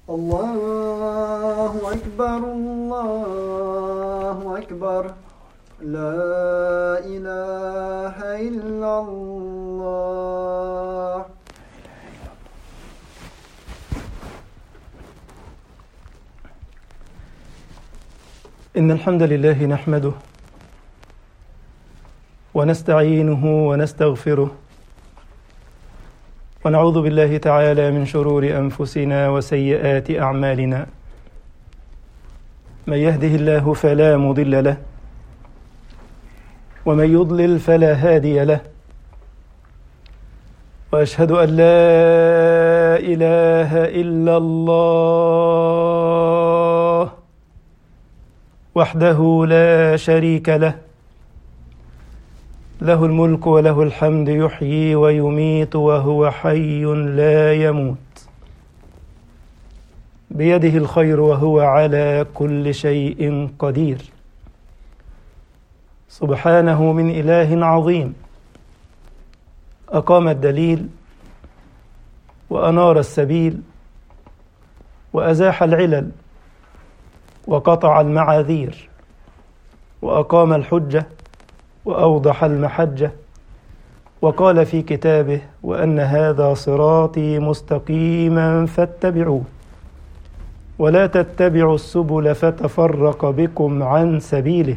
الله أكبر الله أكبر لا إله إلا الله. إن الحمد لله نحمده ونستعينه ونستغفره ونعوذ بالله تعالى من شرور أنفسنا وسيئات أعمالنا. من يهده الله فلا مضل له ومن يضلل فلا هادي له، وأشهد أن لا إله إلا الله وحده لا شريك له، له الملك وله الحمد يحيي ويميت وهو حي لا يموت، بيده الخير وهو على كل شيء قدير. سبحانه من إله عظيم أقام الدليل وأنار السبيل وأزاح العلل وقطع المعاذير وأقام الحجة وأوضح المحجة، وقال في كتابه: وأن هذا صراطي مستقيما فاتبعوه ولا تتبعوا السبل فتفرق بكم عن سبيله.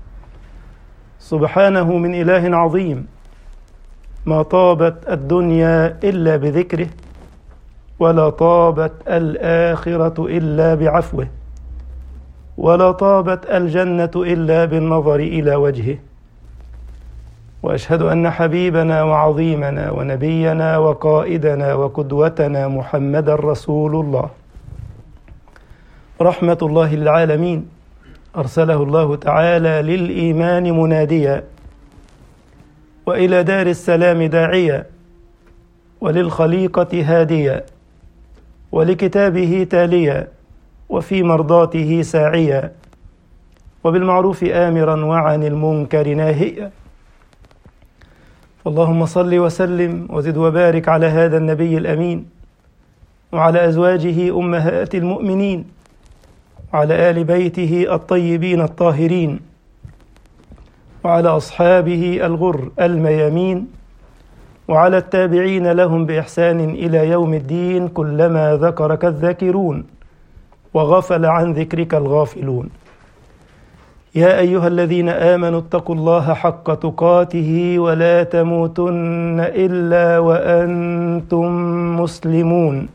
سبحانه من إله عظيم ما طابت الدنيا إلا بذكره ولا طابت الآخرة إلا بعفوه ولا طابت الجنة إلا بالنظر إلى وجهه. وأشهد أن حبيبنا وعظيمنا ونبينا وقائدنا وقدوتنا محمد رسول الله رحمة الله للعالمين، أرسله الله تعالى للإيمان مناديا وإلى دار السلام داعيا وللخليقة هاديا ولكتابه تاليا وفي مرضاته ساعيا وبالمعروف آمرا وعن المنكر ناهيا. اللهم صل وسلم وزد وبارك على هذا النبي الأمين وعلى أزواجه أمهات المؤمنين وعلى آل بيته الطيبين الطاهرين وعلى أصحابه الغر الميامين وعلى التابعين لهم بإحسان إلى يوم الدين، كلما ذكرك الذاكرون وغفل عن ذكرك الغافلون. يا أيها الذين آمنوا اتقوا الله حق تقاته ولا تموتن إلا وأنتم مسلمون.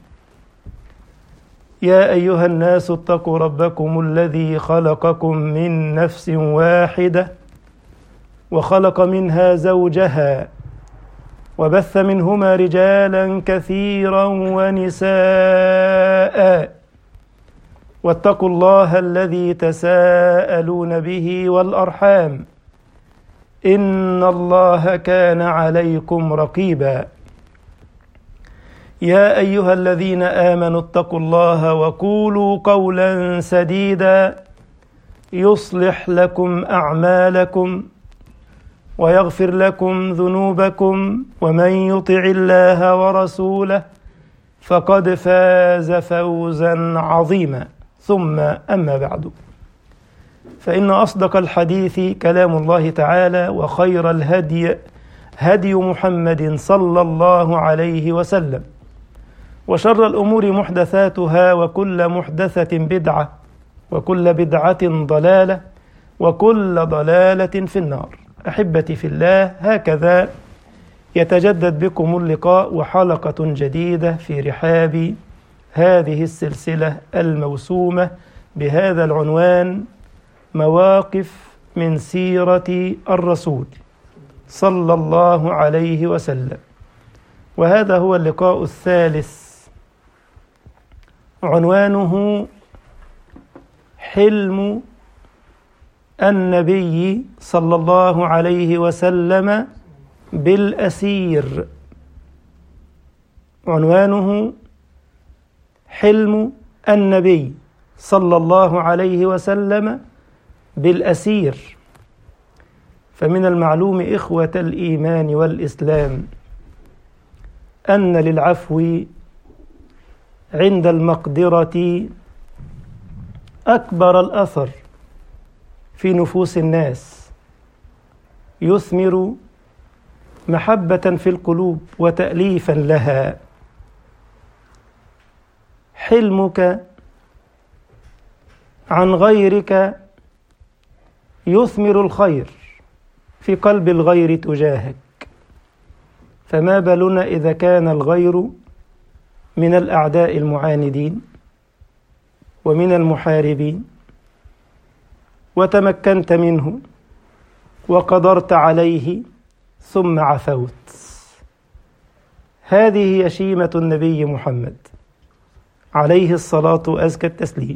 يا أيها الناس اتقوا ربكم الذي خلقكم من نفس واحدة وخلق منها زوجها وبث منهما رجالا كثيرا ونساء، واتقوا الله الذي تساءلون به والأرحام إن الله كان عليكم رقيبا. يا أيها الذين آمنوا اتقوا الله وقولوا قولا سديدا يصلح لكم أعمالكم ويغفر لكم ذنوبكم، ومن يطع الله ورسوله فقد فاز فوزا عظيما. ثم أما بعد، فإن أصدق الحديث كلام الله تعالى، وخير الهدي هدي محمد صلى الله عليه وسلم، وشر الأمور محدثاتها، وكل محدثة بدعة، وكل بدعة ضلالة، وكل ضلالة في النار. أحبتي في الله، هكذا يتجدد بكم اللقاء وحلقة جديدة في رحاب هذه السلسلة الموسومة بهذا العنوان: مواقف من سيرة الرسول صلى الله عليه وسلم. وهذا هو اللقاء الثالث، عنوانه حلم النبي صلى الله عليه وسلم بالأسير. عنوانه حلم النبي صلى الله عليه وسلم بالأسير. فمن المعلوم إخوة الإيمان والإسلام أن للعفو عند المقدرة أكبر الأثر في نفوس الناس، يثمر محبة في القلوب وتأليفا لها. حلمك عن غيرك يثمر الخير في قلب الغير تجاهك، فما بالنا إذا كان الغير من الأعداء المعاندين ومن المحاربين، وتمكنت منه وقدرت عليه ثم عفوت. هذه هي شيمة النبي محمد عليه الصلاة وأزكى التسليم.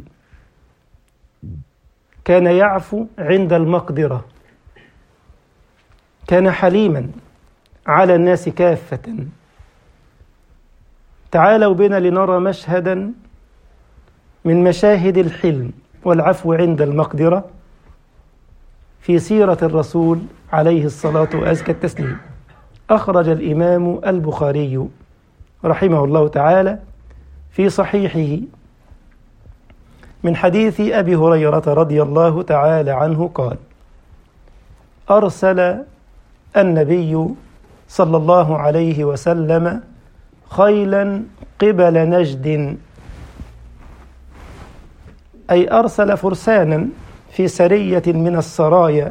كان يعفو عند المقدرة، كان حليما على الناس كافة. تعالوا بنا لنرى مشهدا من مشاهد الحلم والعفو عند المقدرة في سيرة الرسول عليه الصلاة وأزكى التسليم. أخرج الإمام البخاري رحمه الله تعالى في صحيحه من حديث أبي هريرة رضي الله تعالى عنه قال: أرسل النبي صلى الله عليه وسلم خيلا قبل نجد، أي أرسل فرسانا في سرية من السرايا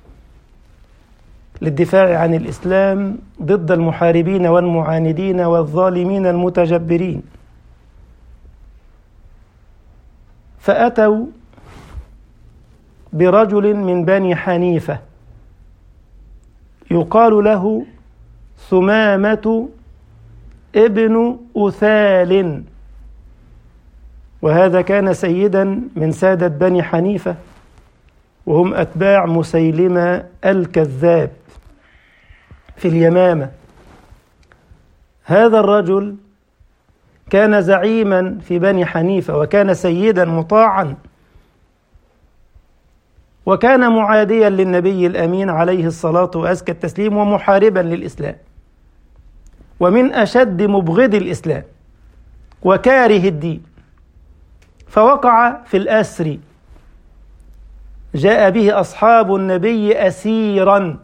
للدفاع عن الإسلام ضد المحاربين والمعاندين والظالمين المتجبرين. فأتوا برجل من بني حنيفة يقال له ثمامة ابن أثال، وهذا كان سيدا من سادة بني حنيفة، وهم أتباع مسيلمة الكذاب في اليمامة. هذا الرجل كان زعيما في بني حنيفة، وكان سيدا مطاعا، وكان معاديا للنبي الأمين عليه الصلاة وأزكى التسليم، ومحاربا للإسلام، ومن أشد مبغض الإسلام وكاره الدين. فوقع في الأسر، جاء به أصحاب النبي أسيرا،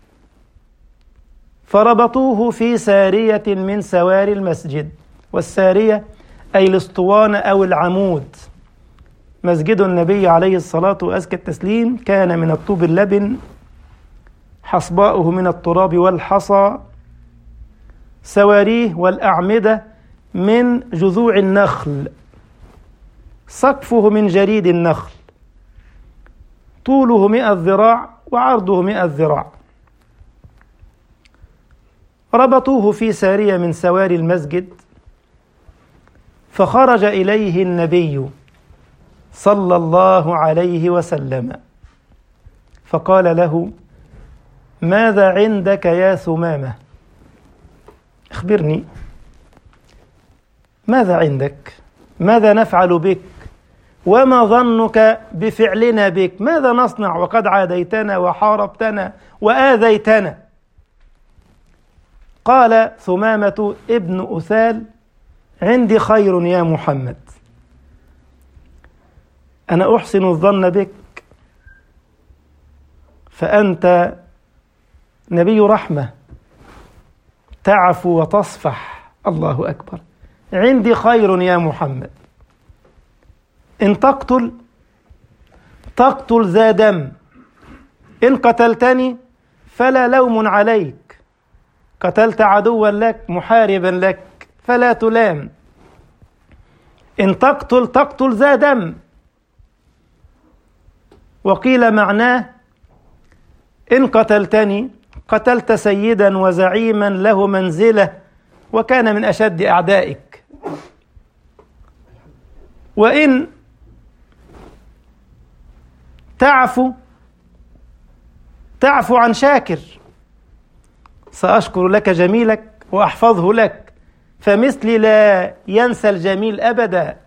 فربطوه في سارية من سواري المسجد. والسارية أي الاسطوانة أو العمود. مسجد النبي عليه الصلاة وأزكى التسليم كان من الطوب اللبن، حصباؤه من التراب والحصى، سواريه والأعمدة من جذوع النخل، سقفه من جريد النخل، طوله 100 ذراع وعرضه 100 ذراع. ربطوه في سارية من سواري المسجد، فخرج إليه النبي صلى الله عليه وسلم فقال له: ماذا عندك يا ثمامة؟ اخبرني، ماذا عندك؟ ماذا نفعل بك؟ وما ظنك بفعلنا بك؟ ماذا نصنع وقد عاديتنا وحاربتنا وآذيتنا؟ قال ثمامة ابن أثال: عندي خير يا محمد، أنا أحسن الظن بك، فأنت نبي رحمة، تعفو وتصفح. الله أكبر. عندي خير يا محمد، إن تقتل ذا دم، إن قتلتني فلا لوم عليك، قتلت عدوا لك محاربا لك فلا تلام. إن تقتل ذا دم. وقيل معناه: إن قتلتني قتلت سيدا وزعيما له منزلة وكان من أشد أعدائك، وإن تعفو عن شاكر سأشكر لك جميلك وأحفظه لك، فمثلي لا ينسى الجميل أبدا.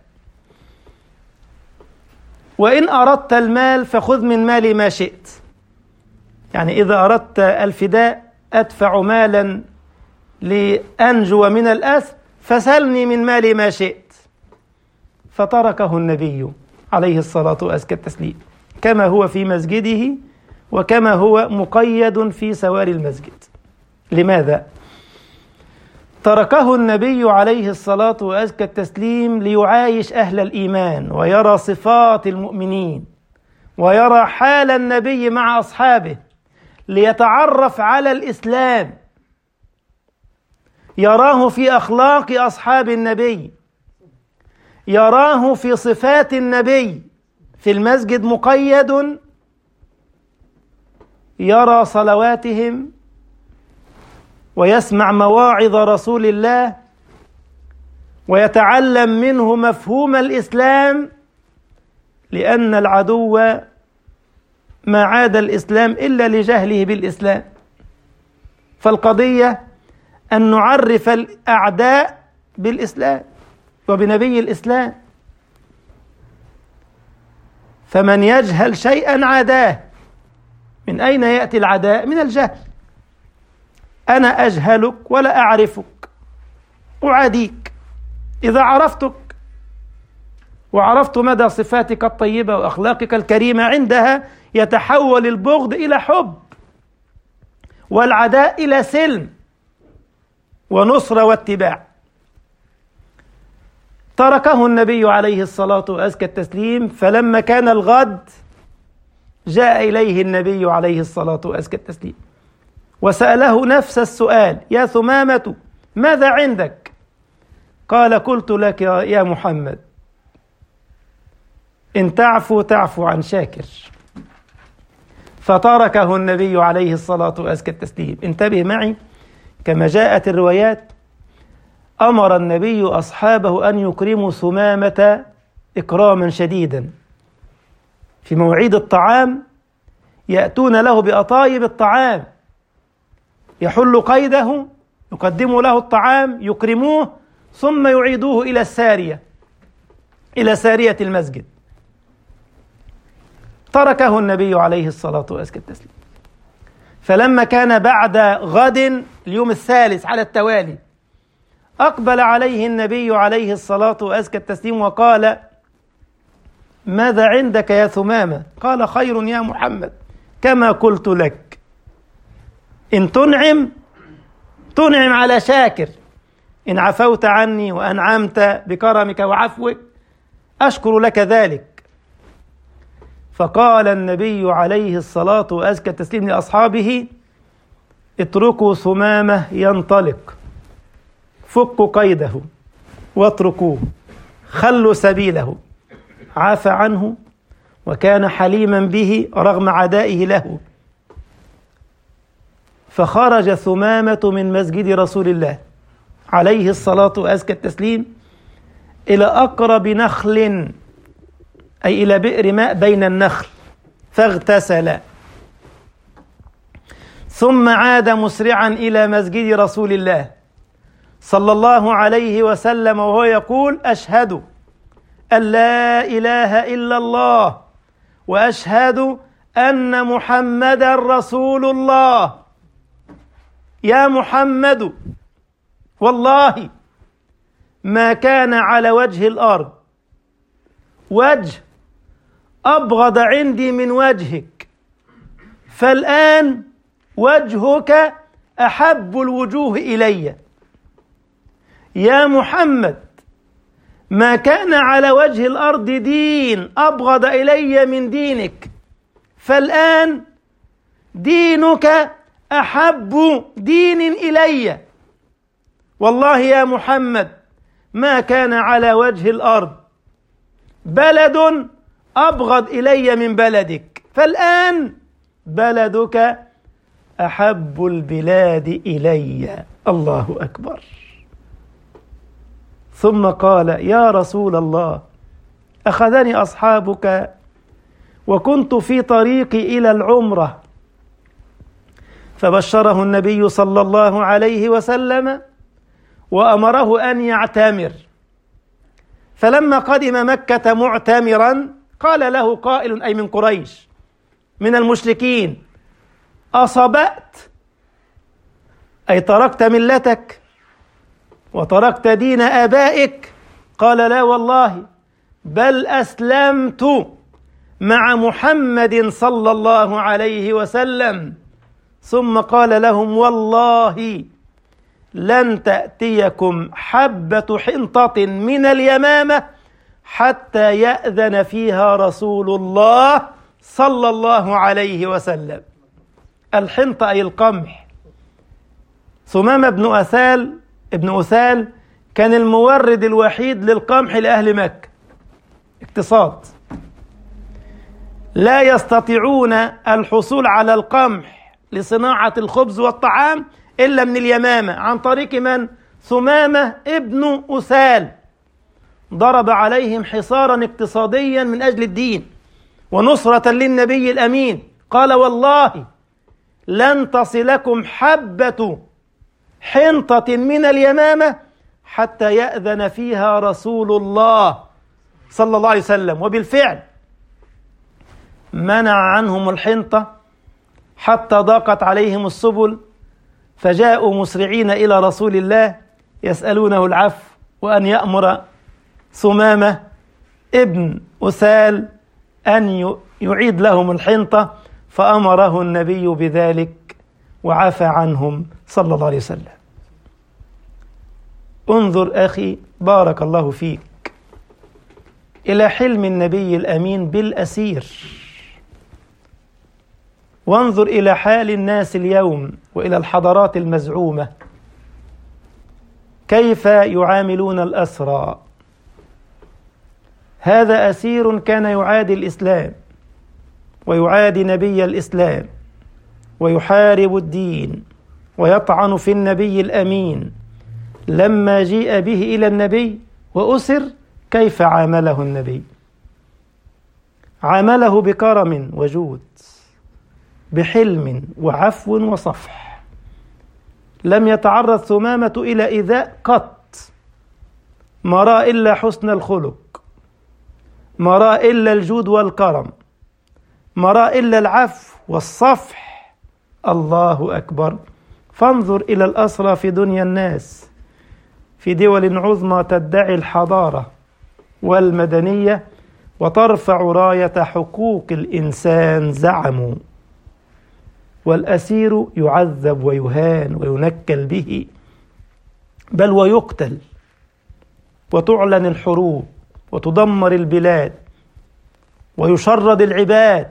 وإن أردت المال فخذ من مالي ما شئت، يعني إذا أردت الفداء أدفع مالا لأنجو من الأسر، فسلني من مالي ما شئت. فتركه النبي عليه الصلاة وأزكى التسليم كما هو في مسجده وكما هو مقيد في سوار المسجد. لماذا؟ تركه النبي عليه الصلاة وأزكى التسليم ليعايش أهل الإيمان ويرى صفات المؤمنين ويرى حال النبي مع أصحابه، ليتعرف على الإسلام، يراه في أخلاق أصحاب النبي، يراه في صفات النبي. في المسجد مقيد، يرى صلواتهم ويسمع مواعظ رسول الله ويتعلم منه مفهوم الإسلام، لأن العدو ما عاد الإسلام إلا لجهله بالإسلام. فالقضية أن نعرف الأعداء بالإسلام وبنبي الإسلام، فمن يجهل شيئا عاداه. من أين يأتي العداء؟ من الجهل. أنا أجهلك ولا أعرفك، أعاديك. إذا عرفتك وعرفت مدى صفاتك الطيبة وأخلاقك الكريمة، عندها يتحول البغض إلى حب والعداء إلى سلم ونصرة واتباع. تركه النبي عليه الصلاة وأزكى التسليم، فلما كان الغد جاء إليه النبي عليه الصلاة وأزكى التسليم وسأله نفس السؤال: يا ثمامة ماذا عندك؟ قال: قلت لك يا محمد إن تعفو تعفو عن شاكر. فتركه النبي عليه الصلاة وأزكى التسليم. انتبه معي، كما جاءت الروايات أمر النبي أصحابه أن يكرموا ثمامة إكراما شديدا. في مواعيد الطعام يأتون له بأطايب الطعام، يحل قيده، يقدموا له الطعام، يكرموه، ثم يعيدوه إلى السارية، إلى سارية المسجد. تركه النبي عليه الصلاة وأزكى التسليم. فلما كان بعد غد اليوم الثالث على التوالي، أقبل عليه النبي عليه الصلاة وأزكى التسليم وقال: ماذا عندك يا ثمامة؟ قال: خير يا محمد، كما قلت لك، إن تنعم على شاكر، إن عفوت عني وأنعمت بكرمك وعفوك أشكر لك ذلك. فقال النبي عليه الصلاة وأزكى التسليم لأصحابه: اتركوا ثمامة ينطلق، فكوا قيده واتركوه، خلوا سبيله. عاف عنه وكان حليما به رغم عدائه له. فخرج ثمامة من مسجد رسول الله عليه الصلاة وأزكى التسليم إلى أقرب نخل، أي إلى بئر ماء بين النخل، فاغتسل، ثم عاد مسرعا إلى مسجد رسول الله صلى الله عليه وسلم وهو يقول: أشهد أن لا إله إلا الله وأشهد أن محمدا رسول الله. يا محمد، والله ما كان على وجه الأرض وجه أبغض عندي من وجهك، فالآن وجهك أحب الوجوه إلي. يا محمد، ما كان على وجه الأرض دين أبغض إلي من دينك، فالآن دينك أحب دين إلي. والله يا محمد ما كان على وجه الأرض بلد أبغض إلي من بلدك، فالآن بلدك أحب البلاد إلي. الله أكبر. ثم قال: يا رسول الله، أخذني أصحابك وكنت في طريقي إلى العمرة. فبشره النبي صلى الله عليه وسلم وأمره أن يعتمر. فلما قدم مكة معتمرا قال له قائل، أي من قريش من المشركين: أصبأت، أي تركت ملتك وتركت دين آبائك؟ قال: لا والله، بل أسلمت مع محمد صلى الله عليه وسلم. ثم قال لهم: والله لن تأتيكم حبة حنطة من اليمامة حتى يأذن فيها رسول الله صلى الله عليه وسلم. الحنطة أي القمح. ثمامة ابن أثال كان المورد الوحيد للقمح لأهل مكة، اقتصاد، لا يستطيعون الحصول على القمح لصناعة الخبز والطعام إلا من اليمامة. عن طريق من؟ ثمامة ابن أثال. ضرب عليهم حصارا اقتصاديا من أجل الدين ونصرة للنبي الأمين. قال: والله لن تصلكم حبة حنطة من اليمامة حتى يأذن فيها رسول الله صلى الله عليه وسلم. وبالفعل منع عنهم الحنطة حتى ضاقت عليهم السبل، فجاءوا مسرعين إلى رسول الله يسألونه العفو وأن يأمر ثمامة ابن أثال أن يعيد لهم الحنطة، فأمره النبي بذلك وعفى عنهم صلى الله عليه وسلم. انظر أخي بارك الله فيك إلى حلم النبي الأمين بالأسير، وانظر إلى حال الناس اليوم وإلى الحضارات المزعومة كيف يعاملون الأسرى. هذا أسير كان يعادي الإسلام ويعادي نبي الإسلام ويحارب الدين ويطعن في النبي الأمين. لما جيء به إلى النبي وأسر كيف عامله النبي؟ عامله بكرم وجود، بحلم وعفو وصفح. لم يتعرض ثمامة إلى إيذاء قط، ما رأى إلا حسن الخلق، ما رأى إلا الجود والكرم، ما رأى إلا العفو والصفح. الله أكبر. فانظر إلى الأسرى في دنيا الناس في دول عظمى تدعي الحضارة والمدنية وترفع راية حقوق الإنسان، زعموا، والأسير يعذب ويهان وينكل به، بل ويقتل، وتعلن الحروب وتدمر البلاد ويشرد العباد.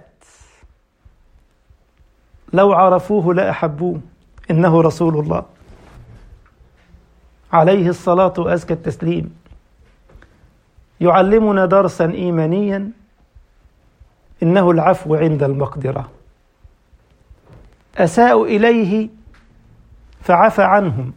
لو عرفوه لأحبوه. إنه رسول الله عليه الصلاة وأزكى التسليم يعلمنا درسا إيمانيا، إنه العفو عند المقدرة. أساءوا إليه فعفى عنهم.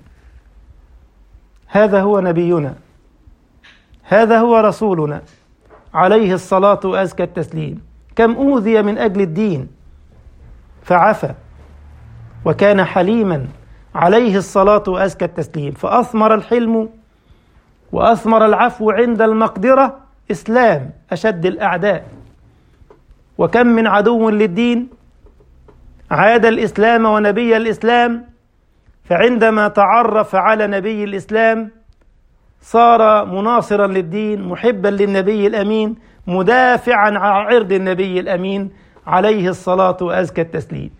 هذا هو نبينا، هذا هو رسولنا عليه الصلاة وأزكى التسليم. كم أوذي من أجل الدين فعفى، وكان حليما عليه الصلاة وأزكى التسليم. فأثمر الحلم وأثمر العفو عند المقدرة إسلام أشد الأعداء. وكم من عدو للدين عاد الإسلام ونبي الإسلام، فعندما تعرف على نبي الإسلام صار مناصرا للدين، محبا للنبي الأمين، مدافعا عن عرض النبي الأمين عليه الصلاة وأزكى التسليم.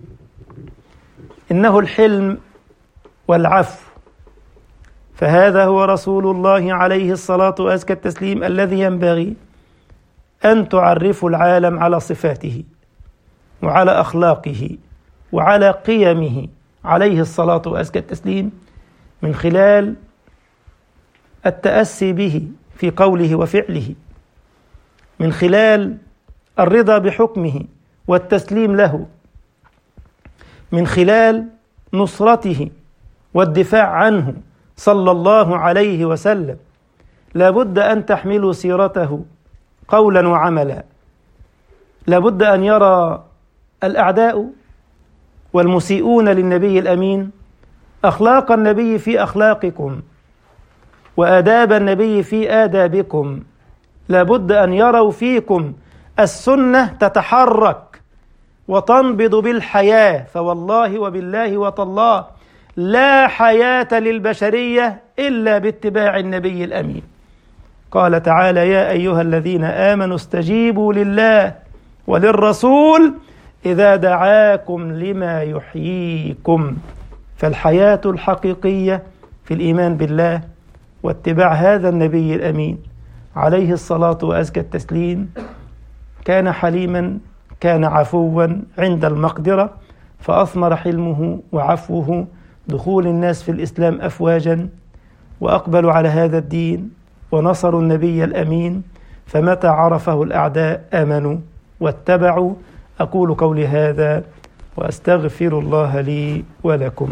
إنه الحلم والعفو. فهذا هو رسول الله عليه الصلاة وأزكى التسليم الذي ينبغي أن تعرفوا العالم على صفاته وعلى أخلاقه وعلى قيمه عليه الصلاة وأزكى التسليم، من خلال التأسي به في قوله وفعله، من خلال الرضا بحكمه والتسليم له، من خلال نصرته والدفاع عنه صلى الله عليه وسلم. لا بد أن تحملوا سيرته قولا وعملا. لا بد أن يرى الأعداء والمسيئون للنبي الأمين أخلاق النبي في أخلاقكم وآداب النبي في آدابكم. لا بد أن يروا فيكم السنة تتحرك وتنبض بالحياة. فوالله وبالله وتالله لا حياة للبشرية إلا باتباع النبي الأمين قال تعالى: يا أيها الذين آمنوا استجيبوا لله وللرسول إذا دعاكم لما يحييكم. فالحياة الحقيقية في الإيمان بالله واتباع هذا النبي الأمين عليه الصلاة وأزكى التسليم. كان حليما، كان عفوا عند المقدرة، فأثمر حلمه وعفوه دخول الناس في الإسلام أفواجا، وأقبلوا على هذا الدين ونصروا النبي الأمين، فمتى عرفه الأعداء آمنوا واتبعوا. أقول قولي هذا وأستغفر الله لي ولكم.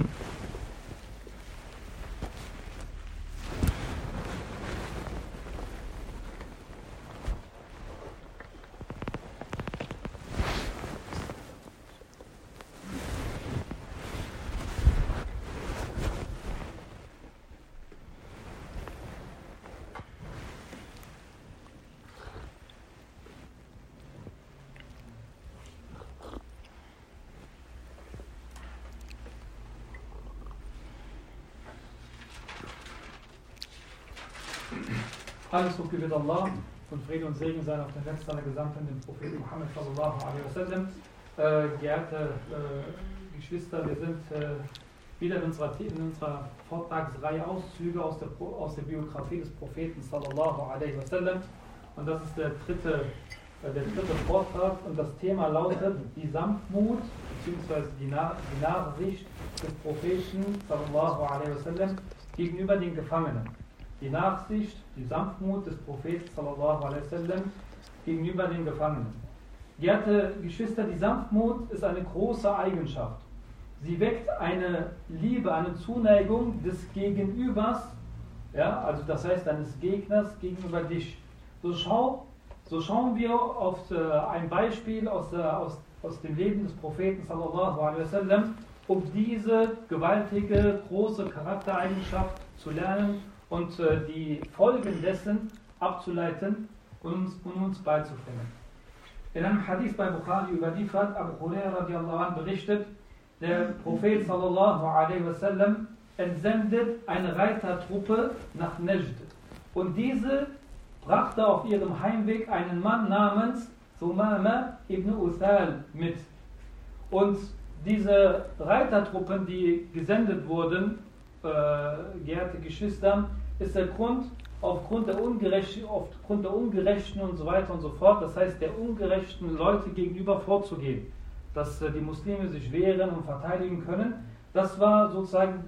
Alles Lob gebührt Allah und Friede und Segen sein auf den Letzten aller Gesandten, den Propheten Muhammad sallallahu alaihi wasallam. Geehrte Geschwister, wir sind wieder in unserer Vortragsreihe Auszüge aus der Biografie des Propheten sallallahu alaihi wasallam. Und das ist der dritte Vortrag und das Thema lautet die Sanftmut bzw. die Nachsicht des Propheten sallallahu alaihi wasallam gegenüber den Gefangenen. Die Nachsicht, die Sanftmut des Propheten sallallahu alaihi wasallam gegenüber den Gefangenen. Geehrte Geschwister, die Sanftmut ist eine große Eigenschaft. Sie weckt eine Liebe, eine Zuneigung des Gegenübers, ja, also das heißt deines Gegners gegenüber dich. So schauen wir auf ein Beispiel aus dem Leben des Propheten sallallahu alaihi wasallam, um diese gewaltige, große Charaktereigenschaft zu lernen und die Folgen dessen abzuleiten und uns beizubringen. In einem Hadith bei Bukhari überliefert, Abu Hurairah radiallahu anh berichtet, der Prophet sallallahu alaihi wasallam entsendet eine Reitertruppe nach Najd. Und diese brachte auf ihrem Heimweg einen Mann namens Thumama ibn Uthal mit. Und diese Reitertruppen, die gesendet wurden, geehrte Geschwister, ist der Grund aufgrund der Ungerechten und so weiter und so fort, das heißt der ungerechten Leute gegenüber vorzugehen, dass die Muslime sich wehren und verteidigen können. Das war sozusagen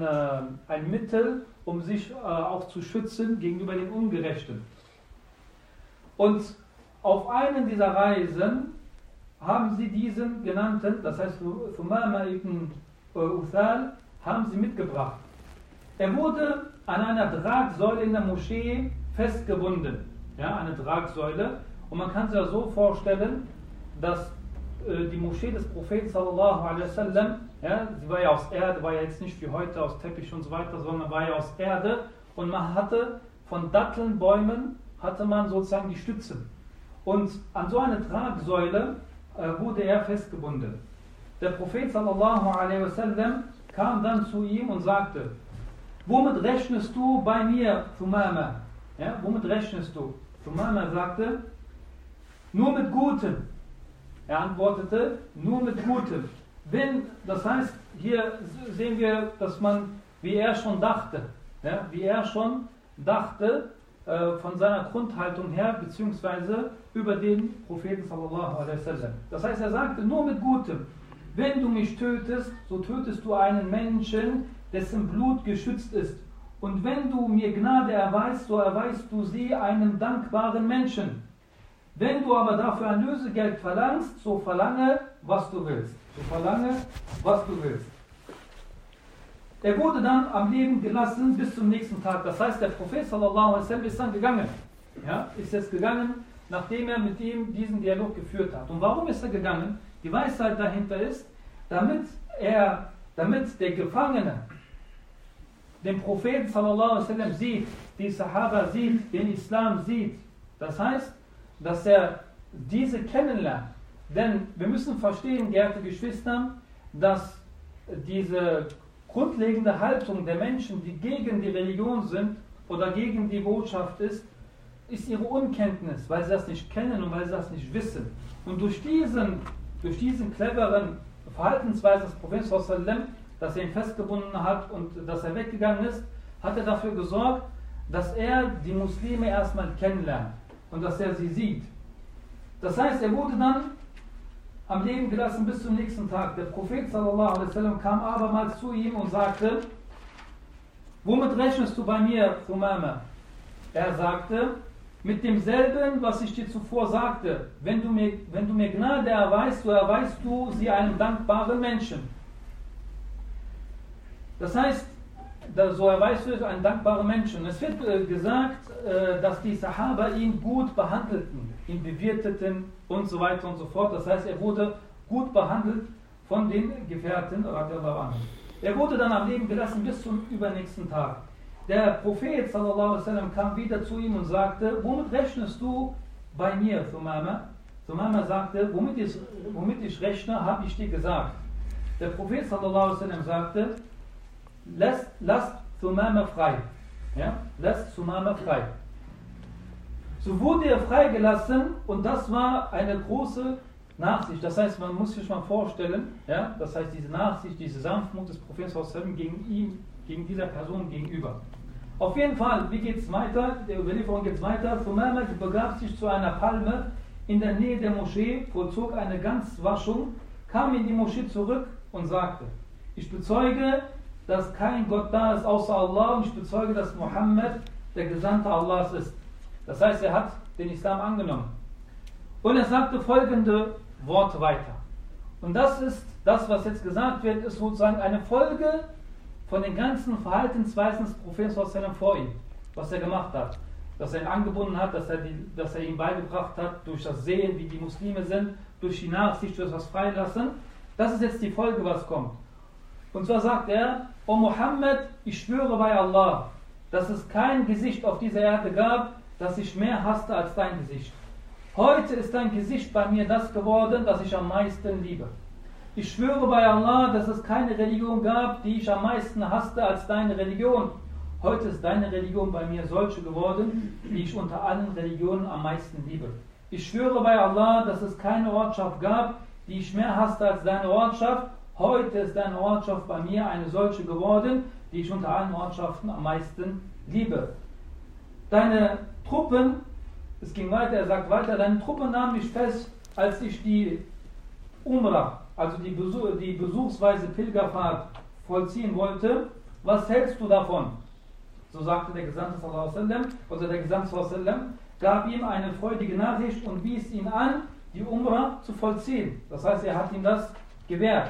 ein Mittel, um sich auch zu schützen gegenüber den Ungerechten. Und auf einen dieser Reisen haben sie diesen genannten, das heißt Thumama ibn Uthal, haben sie mitgebracht. Er wurde an einer Tragsäule in der Moschee festgebunden. Ja, eine Tragsäule. Und man kann sich ja so vorstellen, dass die Moschee des Propheten sallallahu alaihi wasallam, ja, sie war ja aus Erde, war ja jetzt nicht wie heute aus Teppich und so weiter, sondern war ja aus Erde. Und man hatte von Dattelnbäumen hatte man sozusagen die Stützen. Und an so eine Tragsäule wurde er festgebunden. Der Prophet sallallahu alaihi wasallam kam dann zu ihm und sagte: Womit rechnest du bei mir, Thumama? Ja, womit rechnest du? Thumama sagte: Nur mit Gutem. Er antwortete: Nur mit Gutem. Das heißt, hier sehen wir, dass man, wie er schon dachte, von seiner Grundhaltung her, beziehungsweise über den Propheten sallallahu alaihi wasallam. Das heißt, er sagte: Nur mit Gutem. Wenn du mich tötest, so tötest du einen Menschen, dessen Blut geschützt ist. Und wenn du mir Gnade erweist, so erweist du sie einem dankbaren Menschen. Wenn du aber dafür ein Lösegeld verlangst, so verlange, was du willst. Er wurde dann am Leben gelassen bis zum nächsten Tag. Das heißt, der Prophet sallallahu alaihi wasallam ist dann gegangen. Ja, ist jetzt gegangen, nachdem er mit ihm diesen Dialog geführt hat. Und warum ist er gegangen? Die Weisheit dahinter ist, damit der Gefangene den Propheten sallallahu alaihi wasallam sieht, die Sahaba sieht, den Islam sieht. Das heißt, dass er diese kennenlernt. Denn wir müssen verstehen, geehrte Geschwister, dass diese grundlegende Haltung der Menschen, die gegen die Religion sind oder gegen die Botschaft ist, ist ihre Unkenntnis, weil sie das nicht kennen und weil sie das nicht wissen. Und durch diesen cleveren Verhaltensweise des Propheten sallallahu alaihi wasallam, dass er ihn festgebunden hat und dass er weggegangen ist, hat er dafür gesorgt, dass er die Muslime erstmal kennenlernt und dass er sie sieht. Das heißt, er wurde dann am Leben gelassen bis zum nächsten Tag. Der Prophet sallallahu alaihi wasallam kam abermals zu ihm und sagte: Womit rechnest du bei mir, Thumama? Er sagte: Mit demselben, was ich dir zuvor sagte. Wenn du mir Gnade erweist, so erweist du sie einem dankbaren Menschen. Das heißt, so erweist du einen dankbaren Menschen. Es wird gesagt, dass die Sahaba ihn gut behandelten, ihn bewirteten und so weiter und so fort. Das heißt, er wurde gut behandelt von den Gefährten. Er wurde dann am Leben gelassen bis zum übernächsten Tag. Der Prophet sallallahu alaihi wasallam kam wieder zu ihm und sagte: Womit rechnest du bei mir, Thumama? Thumama sagte: Womit ich rechne, habe ich dir gesagt. Der Prophet sallallahu alaihi wasallam sagte: Lasst Thumama frei. Ja? Lasst Thumama frei. So wurde er freigelassen und das war eine große Nachsicht. Das heißt, man muss sich mal vorstellen, ja? Das heißt, diese Nachsicht, diese Sanftmut des Propheten sallallahu alaihi wasallam gegen dieser Person gegenüber. Auf jeden Fall, wie geht es weiter? Der Überlieferung geht es weiter. Thumama begab sich zu einer Palme in der Nähe der Moschee, vollzog eine Ganzwaschung, kam in die Moschee zurück und sagte: Ich bezeuge, dass kein Gott da ist außer Allah und ich bezeuge, dass Muhammad der Gesandte Allahs ist. Das heißt, er hat den Islam angenommen. Und er sagte folgende Worte weiter. Und das ist, das was jetzt gesagt wird, ist sozusagen eine Folge von den ganzen Verhaltensweisen des Propheten sallallahu alaihi wasallam vor ihm, was er gemacht hat. Dass er ihn angebunden hat, dass er ihm beigebracht hat, durch das Sehen, wie die Muslime sind, durch die Nachsicht, durch das Freilassen. Das ist jetzt die Folge, was kommt. Und zwar sagt er: O Muhammad, ich schwöre bei Allah, dass es kein Gesicht auf dieser Erde gab, das ich mehr hasste als dein Gesicht. Heute ist dein Gesicht bei mir das geworden, das ich am meisten liebe. Ich schwöre bei Allah, dass es keine Religion gab, die ich am meisten hasste als deine Religion. Heute ist deine Religion bei mir solche geworden, die ich unter allen Religionen am meisten liebe. Ich schwöre bei Allah, dass es keine Ortschaft gab, die ich mehr hasste als deine Ortschaft. Heute ist deine Ortschaft bei mir eine solche geworden, die ich unter allen Ortschaften am meisten liebe. Deine Truppen, es ging weiter, er sagt weiter, deine Truppen nahmen mich fest, als ich die Umrah, also die besuchsweise Pilgerfahrt vollziehen wollte. Was hältst du davon? So sagte der Gesandte sallallahu alaihi wasallam, oder der Gesandte sallallahu alaihi wasallam gab ihm eine freudige Nachricht und wies ihn an, die Umrah zu vollziehen. Das heißt, er hat ihm das gewährt.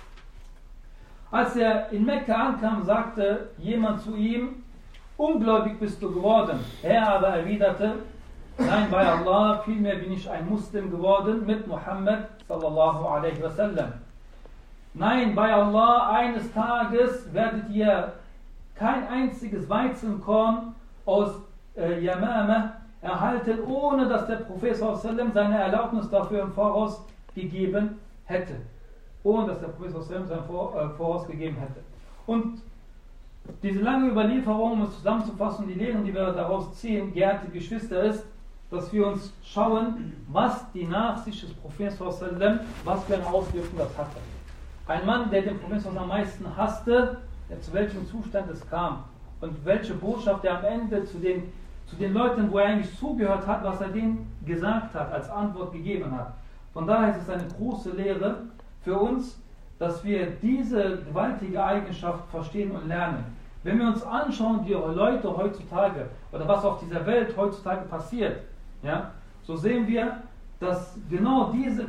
Als er in Mekka ankam, sagte jemand zu ihm: Ungläubig bist du geworden. Er aber erwiderte: Nein, bei Allah, vielmehr bin ich ein Muslim geworden mit Muhammad sallallahu alaihi wasallam. Nein, bei Allah, eines Tages werdet ihr kein einziges Weizenkorn aus Yamama erhalten, ohne dass der Prophet sallallahu alaihi wasallam seine Erlaubnis dafür im Voraus gegeben hätte. Ohne dass der Prophet sallallahu alaihi wasallam seine Voraus gegeben hätte. Und diese lange Überlieferung, um es zusammenzufassen, die Lehren, die wir daraus ziehen, geehrte Geschwister, ist, dass wir uns schauen, was die Nachsicht des Propheten sallallahu alaihi wasallam, was für eine Auswirkung das hatte. Ein Mann, der den Propheten sallallahu alaihi wasallam am meisten hasste, zu welchem Zustand es kam und welche Botschaft er am Ende zu den Leuten, wo er eigentlich zugehört hat, was er denen gesagt hat, als Antwort gegeben hat. Von daher ist es eine große Lehre für uns, dass wir diese gewaltige Eigenschaft verstehen und lernen. Wenn wir uns anschauen, die Leute heutzutage oder was auf dieser Welt heutzutage passiert, ja, so sehen wir, dass genau diese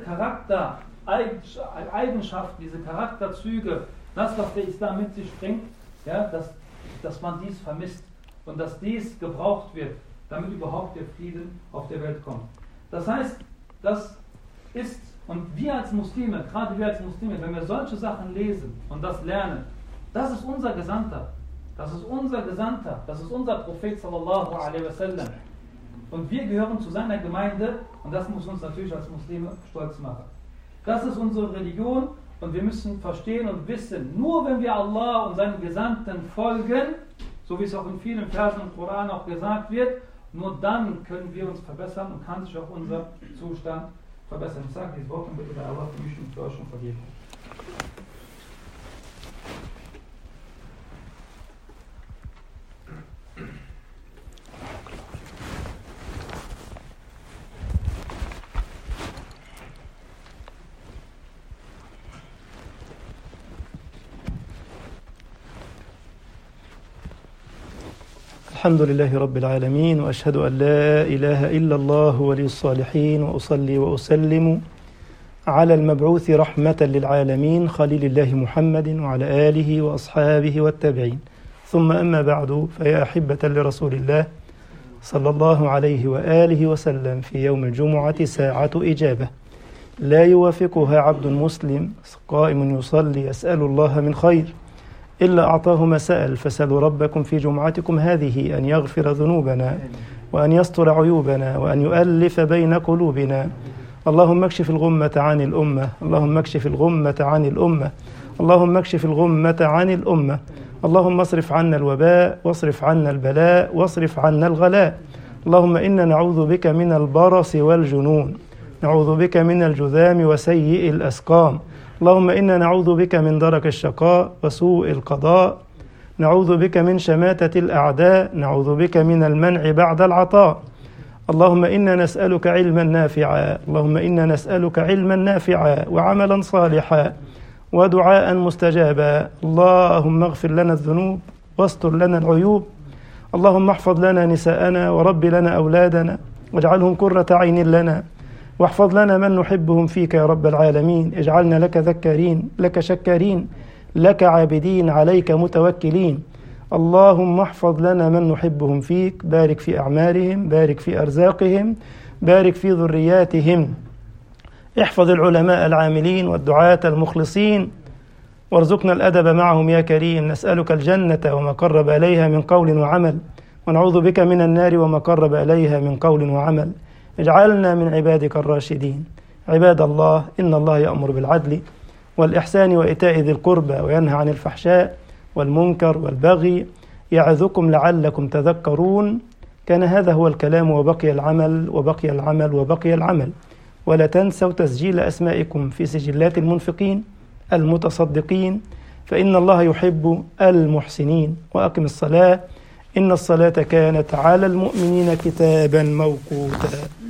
Charaktereigenschaften, diese Charakterzüge, das, was der Islam mit sich bringt, ja, dass man dies vermisst und dass dies gebraucht wird, damit überhaupt der Frieden auf der Welt kommt. Das heißt, das ist, und wir als Muslime, gerade wir als Muslime, wenn wir solche Sachen lesen und das lernen, das ist unser Gesandter, das ist unser Gesandter, das ist unser Prophet sallallahu alaihi wasallam. Und wir gehören zu seiner Gemeinde und das muss uns natürlich als Muslime stolz machen. Das ist unsere Religion und wir müssen verstehen und wissen, nur wenn wir Allah und seinen Gesandten folgen, so wie es auch in vielen Versen im Koran auch gesagt wird, Nur dann können wir uns verbessern und kann sich auch unser Zustand verbessern. Ich sage dieses Wort und bitte bei Allah für mich und für euch um Vergebung. الحمد لله رب العالمين وأشهد أن لا إله إلا الله ولي الصالحين وأصلي وأسلم على المبعوث رحمة للعالمين خليل الله محمد وعلى آله وأصحابه والتابعين ثم أما بعد فيا أحبة لرسول الله صلى الله عليه وآله وسلم في يوم الجمعة ساعة إجابة لا يوافقها عبد مسلم قائم يصلي يسأل الله من خير إلا أعطاه ما سأل فسألوا ربكم في جمعتكم هذه أن يغفر ذنوبنا وأن يستر عيوبنا وأن يؤلف بين قلوبنا. اللهم اكشف الغمة عن الأمة، اللهم اكشف الغمة عن الأمة، اللهم اكشف الغمة عن الأمة، اللهم اصرف عنا الوباء واصرف عنا البلاء واصرف عنا الغلاء. اللهم إنا نعوذ بك من البرص والجنون، نعوذ بك من الجذام وسيء الأسقام. اللهم إنا نعوذ بك من درك الشقاء وسوء القضاء، نعوذ بك من شماتة الأعداء، نعوذ بك من المنع بعد العطاء. اللهم إنا نسألك علما نافعا، اللهم إنا نسألك علما نافعا وعملا صالحا ودعاء مستجابا. اللهم اغفر لنا الذنوب واستر لنا العيوب. اللهم احفظ لنا نساءنا ورب لنا أولادنا واجعلهم قرة عين لنا، واحفظ لنا من نحبهم فيك يا رب العالمين. اجعلنا لك ذكارين، لك شكارين، لك عابدين، عليك متوكلين. اللهم احفظ لنا من نحبهم فيك، بارك في أعمالهم، بارك في أرزاقهم، بارك في ذرياتهم. احفظ العلماء العاملين والدعاة المخلصين، وارزقنا الأدب معهم يا كريم. نسألك الجنة وما قرب إليها من قول وعمل، ونعوذ بك من النار وما قرب إليها من قول وعمل. اجعلنا من عبادك الراشدين. عباد الله، إن الله يأمر بالعدل والإحسان وإيتاء ذي القربى وينهى عن الفحشاء والمنكر والبغي يعظكم لعلكم تذكرون. كان هذا هو الكلام وبقي العمل وبقي العمل وبقي العمل. ولا تنسوا تسجيل أسمائكم في سجلات المنفقين المتصدقين، فإن الله يحب المحسنين. وأقم الصلاة، إن الصلاة كانت على المؤمنين كتابا موقوتا.